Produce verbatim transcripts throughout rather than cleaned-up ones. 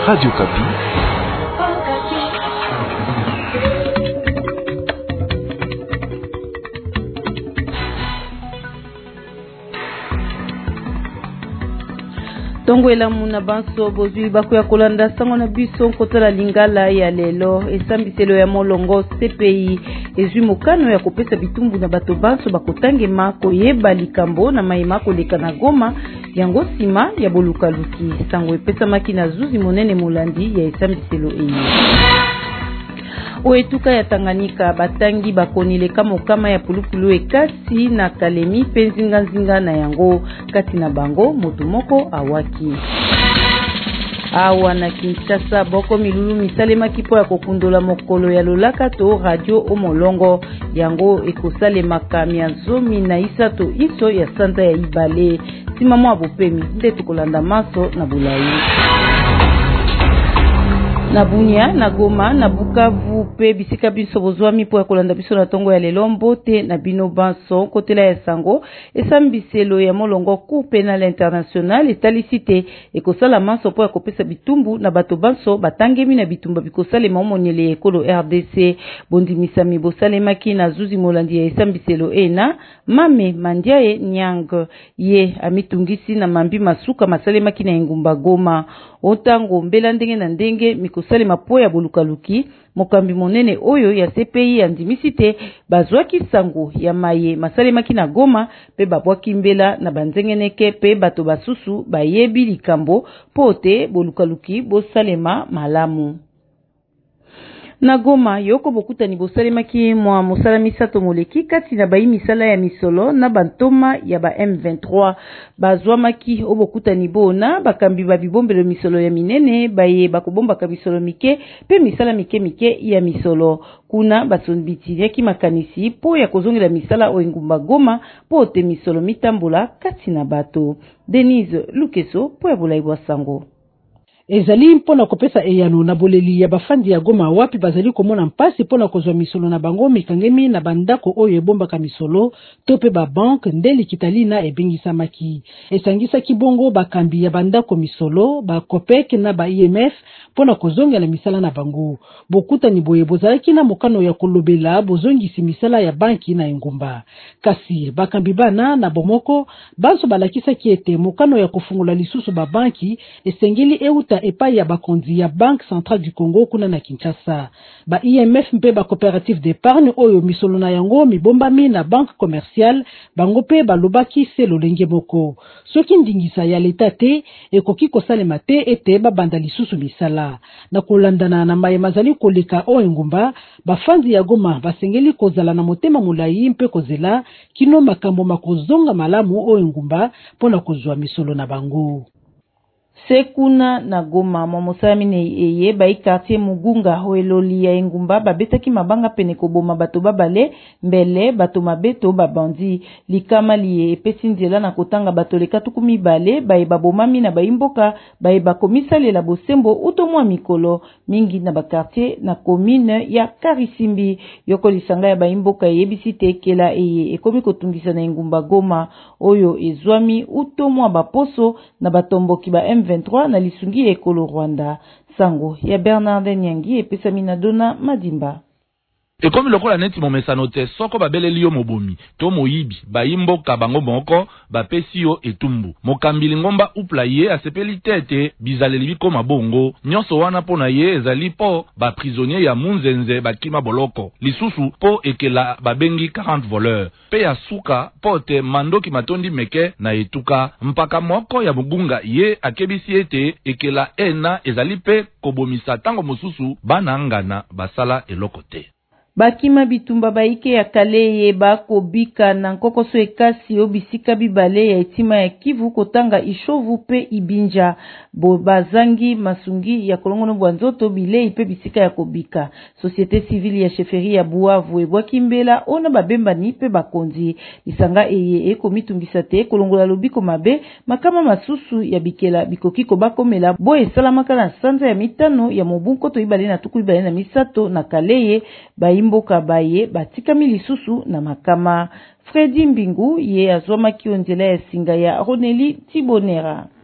Radio Kapi. Tongo ela muna banso bozwi bako ya kolanda sango na biso kotala lingala ya lelo esambiselo ya molongo C P I ezwi mokano ya kopesa bitumbu na bato banso bakotangema koyeba likambo na mayema koleka na Goma yango sima ya bolukaluki sango epesamaki na zuzi monene molandi ya esambiselo eyi. Oetuka ya Tanganyika batangi bakonileka mokama ya pulupulu ekasi na Kalemi penzinga nzinga na yango kati na bango moto moko awaki. Awa na Kinshasa boko milulu misalema kipo ya kokundola mokolo ya lolaka to radio omolongo yango ekosalema kamia zomi na isato iso ya santa ya Ibale simamo abopemi nde tukolanda maso na Bulai. Na Bunia, na Goma, na Bukavu, pe bisika biso bozwami po ya kolanda biso na tongo ya lelo mbote na bino banso kotela ya sango esambiselo ya molongo Cour pénale internationale etalicité ekosala manso po ya kopesa bitumbu na bato banso batangemi na bitumba bikosalema omonyele ekolo R D C bondimisami bosalemaki na zuzi molandi ya esambiselo ena Mame Mandiaye Nyang ye amitungisi na mambi masuka masalemaki na engumba Goma otango mbela ndenge na ndenge mikosalema po ya bolukaluki mokambi monene oyo ya C P I andimisite bazwaki sango ya maye masalemaki na Goma pe babwaki mbela na banzengeneke pe bato basusu bayebi likambo pote bolukaluki bosalema malamu. Na Goma yoko bokuta ni bosalemaki mwa mosala misato moleki kati na bayi misala ya misolo na bantoma ya ba M vingt-trois bazwamaki obokuta ni bona bakambi ba bibombelo misolo ya minene baye bakobombaka misolo mike pe misala mike mike ya misolo kuna basonbitiriaki makanisi po ya kozongela misala oengumba Goma po te misolo mitambola kati na bato. Denise Lukeso po ya Bulai bwa sango. Ezali mpona kopesa eyano na boleli ya bafandi ya Goma wapi bazali komona mpasi pona kozwa misolo na bango mikangemi na bandako oyo ebombaka misolo tope ba banque ndeli kitalina ebengisamaki. Esangisa kibongo bakambi ya bandako misolo ba Copec na ba I M F pona kozonga na misala na bango. Bokuta ni boye bozalaki na mokano ya kolobela bozongisi misala ya banki na engumba. Kasi bakambi bana na bomoko banso balakisa kiete mokano ya kufungula lisusu ba banki esengeli euta epai ya bakonzi ya Banque Centrale du Congo kuna na Kinshasa. Ba I M F mpe ba coopérative d'épargne oyo misolo na yango mibombami na banque commerciale bango pe balobaki se lolenge moko. Soki ndingisa ya leta te ekoki kosalema te ete babanda lisusu misala. Na kolandana na maye mazali koleka o engumba bafandi ya Goma basengeli kozala na motema molai mpe kozela kino makambo makozonga malamu o engumba pona kozwa misolo na bango. Sekuna na Goma momosami ne eye bai quartier Mugunga hoeloli ya engumba babetaki mabanga pene koboma bato babale mbele bato mabeto babandi likama liye epesi nzela na kotanga bato lekatuku mibale bai babomami na baimboka bai bakomisalela bosembo utomwa mikolo mingi na bakartier na commune ya Karisimbi yoko lisanga ya baimboka yebisi tekela eye ekomi kotungisa na engumba Goma oyo ezwami utomwa baposo na batomboki ba M vingt-trois na lisungi ekolo Rwanda. Sango ya Bernard Nyangi epesami na Dona Madimba. Et comme le kola neti momesano te soko babeleli yo mobomi to moyibi bayimboka bango moko bapesi yo etumbu mokambili ngomba upla ye asepeli tete bizaleli bikoma bongo nyonso wana pona ye ezali po ba prisonnier ya munzenze bakima boloko lisusu po ekela babengi quarante voleurs pe ya suka po te mandoki matondi meke na etuka mpaka moko ya Mugunga ye akebisi ete ekela ena ezali pe kobomisa tango mosusu bana ngana basala eloko te. Bakima bitumba baike ya kaleye bako bika na nkokoso ekasi obisika bibale ya etima ya Kivu kotanga ishovu pe ibinja bo bazangi masungi ya kolongono bwanzoto bile ipe bisika ya kobika. Société civile ya chefferie ya Buavu ebwaki mbela ona babemba ni pe bakonzi isanga eye eko mitungisa te kolongola lobiko mabe makama masusu ya bikela bikoki kobakomela bo esalamaka na sanza ya mitano ya mobunko to ibale na tuku ibale na misato na kaleye ba mboka baye batikami lisusu na makama. Fredi Mbingu ye azwama kionzela ya singa ya Roneli Tibonera.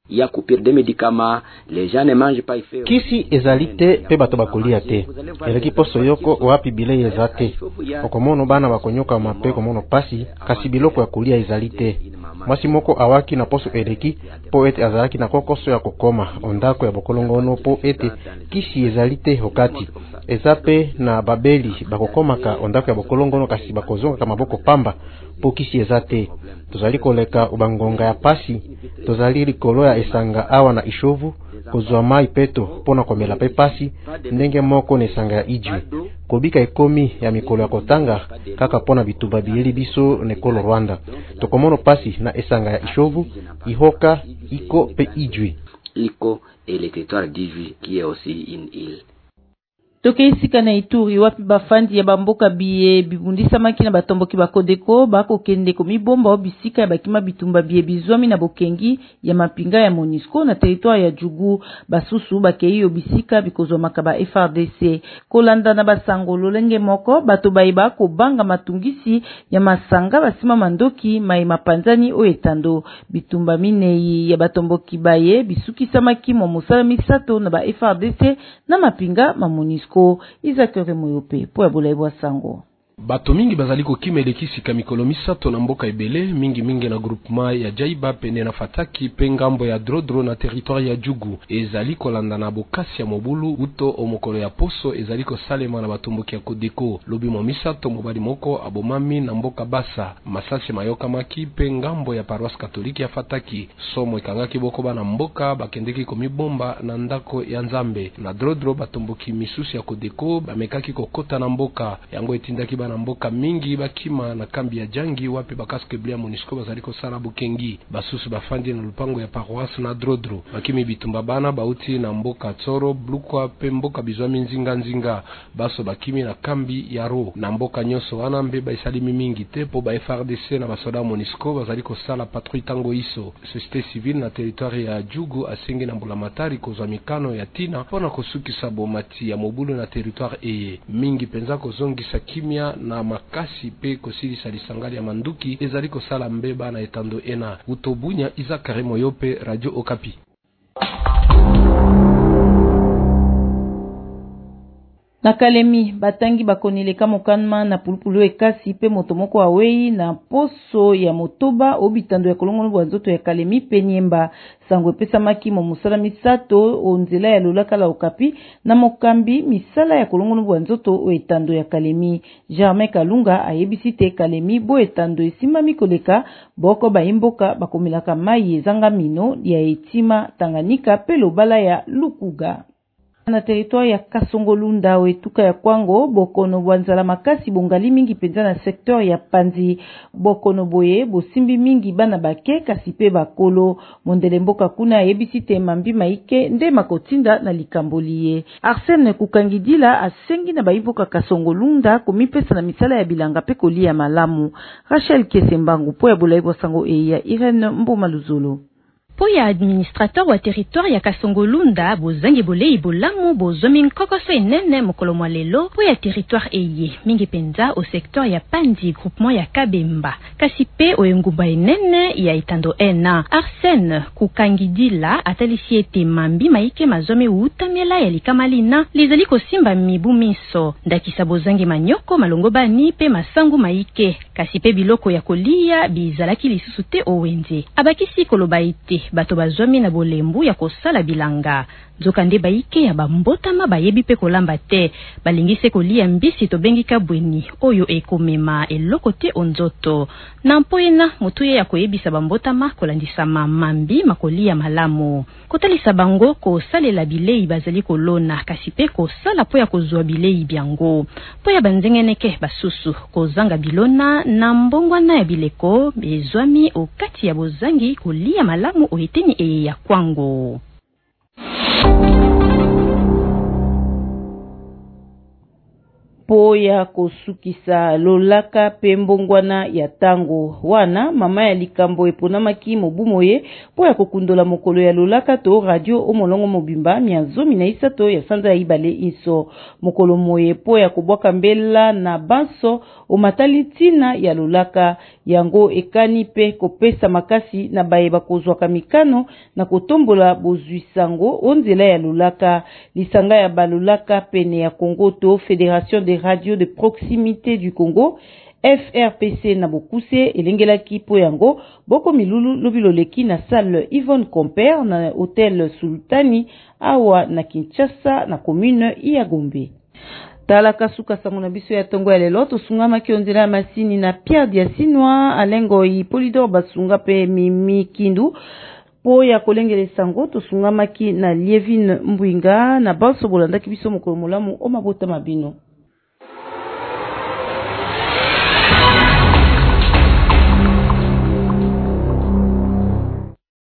il y a coupure de médicaments, les gens ne mangent pas. Kisi ezalite pe bato bakolia te. Eleki poso yoko wapi bile ezate. Okomono bana bakonyoka mape komono pasi kasi biloko ya kulia ezalite. Mwasi moko awaki na poso eleki po ete azalaki na kokoso ya kokoma ondako ya bokolongono po ete kisi ezalite hokati. Ezape na babeli bakokomaka ondako ya bokolongono kasi bakozonga kama boko pamba po kisi ezate. Tozali koleka ubangonga ya pasi, tozali likolo ya esanga awa na ishovu, kozwa mai peto pona komela pe pasi, ndenge moko na esanga ya ijwi. Kobika ekomi ya mikolo ya kotanga, kaka pona bituba biyeli biso nekolo Rwanda. Tokomono pasi na esanga ya ishovu, ihoka, iko pe ijwi. Iko et le territoire d'Ijwi qui est aussi une île. Toke isika na Ituri wapi bafandi ya bamboka biye bibundisa maki na batomboki bakodeko bako kende komibomba obisika ya bakima bitumba biye bizwami na bokengi ya mapinga ya MONUSCO na territoire ya Jugu basusu bakei obisika bikozwa makaba F R D C kolanda na basango lolenge moko bato baiba ko banga matungisi ya masanga basima mandoki mai mapanzani o etando bitumba minei ya batomboki baye bisukisa maki mo musala misato na ba F R D C na mapinga ma MONUSCO izakere moyope po ya bolaibwa sango. Bato mingi bazali ko kimeleki sika mikolo misato na mboka ebele mingi mingi na groupement ya Jaiba pene na Fataki pe ngambo ya Drodro na territoire ya Jugu ezali kolanda na bokasi ya mobulu uto omokolo ya poso ezali ko salema na batomboki ya Kodeko lobi mo misato mobali moko abomami na mboka Basa masasi mayoka maki pe ngambo ya paroisse katoliki ya Fataki somo ekangaki boko bana mboka bakendeki komibomba na ndako ya Nzambe na Drodro batomboki misusi ya Kodeko bamekaki kokota na mboka yango etindaki na mboka mingi bakima na kambi ya Jangi wapi bakaske blia MONUSCO bazali ko sala bukengi basusu bafandi na lupango ya paroisse na Drodro bakimi bitumba bana bauti na mboka Tsoro Blukwa pe mboka bizwami nzinga nzinga baso bakimi na kambi ya Ro na mboka nyoso wana mbeba isalimi mingi te po ba F R D C na basoda MONUSCO bazali ko sala patrouille tango iso société civile na territoire ya Jugu asengi na mbulamatari kozwa mikano ya tina pona kosukisa bomati ya mobulu na territoire eye mingi penza kozongisa kimia na makasi pe kosilisa lisangali ya manduki ezali kosala mbeba na etando ena utobunya Izakare Moyope Radio Okapi. Na Kalemi batangi bakonileka mokanma na pulupulu ekasi pe motomoko awei na poso ya motoba obitando ya kolongono bwa nzoto ya Kalemi pe Nyemba sango pesa maki mo musala misato onzela ya lolaka la Okapi na mokambi misala ya kolongono bwa nzoto o etando ya Kalemi Germain Kalunga ayebisi te Kalemi bo etando esima mikoleka boko baimboka bakomilaka mai ezanga mino ya etima Tanganyika pe lobala ya Lukuga. Na territoire ya Kasongolunda wetuka ya Kwango bokono bwanzala makasi bongali mingi penza na secteur ya Panzi bokono boye bosimbi mingi bana bake kasi pe bakolo mondele mboka kuna yebisi te mambi maike nde makotinda na likamboliye Arsène Kukangidila asengi na baimboka Kasongolunda komipesa na misala ya bilanga pe kolia malamu Rachel Kesembangu po ya bolaibo sango eya Irene Mboma Luzolo. Po ya administrateur wa territoire ya Kasongolunda bozangi bolei bolamu bozomi nkokoso enene mokolo mwa lelo po ya territoire eye mingi penza au secteur ya Pandi groupement ya Kabemba kasi pe oengumba enene ya itando ena Arsène Kukangidila atalisi ete mambi maike mazomi utamela ya likamalina lizali kosimba mibu miso ndakisa bozangi manyoko malongo bani pe masangu maike kasi pe biloko ya kolia bizalaki lisusu te owenze abakisi koloba ite bato bazwami na bolembu ya kosala bilanga zokande baike ya bambotama bayebi pe kolamba te balingise kolia mbisi to bengika bweni oyo ekomema eloko te onzoto na mpoena mutuye ya koyebisa bambotama kolandisa mamambi makolia malamu kotalisa bango kosalela bilei bazali kolona kasi pe kosala po ya kozwa bilei byango po ya banzengeneke basusu kozanga bilona na mbongwana ya bileko bezwami okati ya bozangi kolia malamu oeteni eye ya Kwango. po ya kosukisa lolaka pe mbongwana ya tango wana mama ya likambo eponamaki mobumo ye po ya kokundola mokolo ya lolaka to radio omolongo mobimba mia zomi na isato ya sanza ya ibale inso mokolo moye po ya kobwaka mbela na banso omatali ntina ya lolaka yango ekani pe kopesa makasi na bayeba kozwaka mikano na kotombola bozwisango onzela ya lolaka lisanga ya balolaka pene ya Congo to Fédération des radios de proximité du Congo F R P C na bokuse elengelaki po yango boko milulu lobiloleki na salle Yvonne Compère na hôtel Sultani awa na Kinshasa na commune ya Gombe. Tala kasuka sango na biso ya tongo ya lelo tosungama kionzela masini na Pierre Diasinwa alengo yi Polydor basunga pe Mimi Kindu po ya kolengele sango tosungamaki na Lievine Mbwinga na baso bolandaki biso mokolo molamu o mabota mabino.